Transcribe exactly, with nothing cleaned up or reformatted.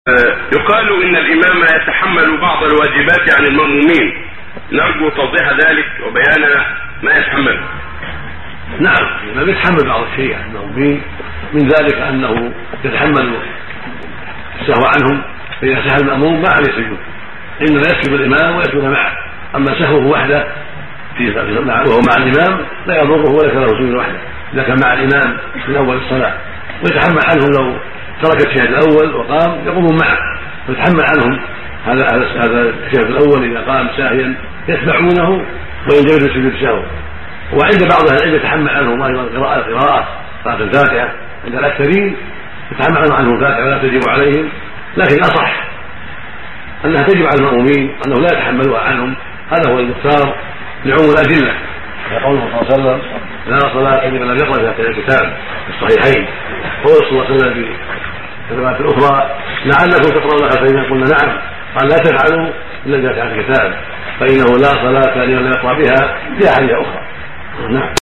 يقال إن الإمام يتحمل بعض الواجبات عن المأمومين، نرجو توضيح ذلك وبيان ما يتحمله. نعم، الإمام يتحمل بعض الشيء عن المأمومين، من ذلك أنه يتحمل السهو عنهم، فإذا سهى المأموم ما عليه سجود، إنما يسجد الإمام ويسجد معه. أما سهوه وحده وهو مع الإمام لا يضره وليس له سجود وحده إذا كان مع الإمام من أول الصلاة، ويتحمل عنهم لو ترك الشهد الأول وقام يقوم معه، ويتحمل عنهم هذا هذا الشهد الأول إذا قام ساهيا يتبعونه وإن جوز سجود السهو. وعند بعض أهل العلم يتحمل عنهم أيضا قراءة قراءة قراءة الفاتحة، عند الأكثرين يتحمل عنهم الفاتحة ولا تجب عليهم، لكن الأصح أنها تجب على المأمومين أنه لا يتحملوها عنهم، هذا هو المختار لعموم الأدلة. قوله صلى الله عليه وسلم: لا صلاة لمن لم يقرأ فاتحة الكتاب في الصحيحين. قول صلى الله عليه وسلم في الروايات الأخرى: لعلكم تقرؤون خلفين، قلنا نعم، قال: لا تفعلوا إلا فاتحة الكتاب فإنه لا صلاة لمن لم يقرأ بها في أحاديث أخرى. نعم.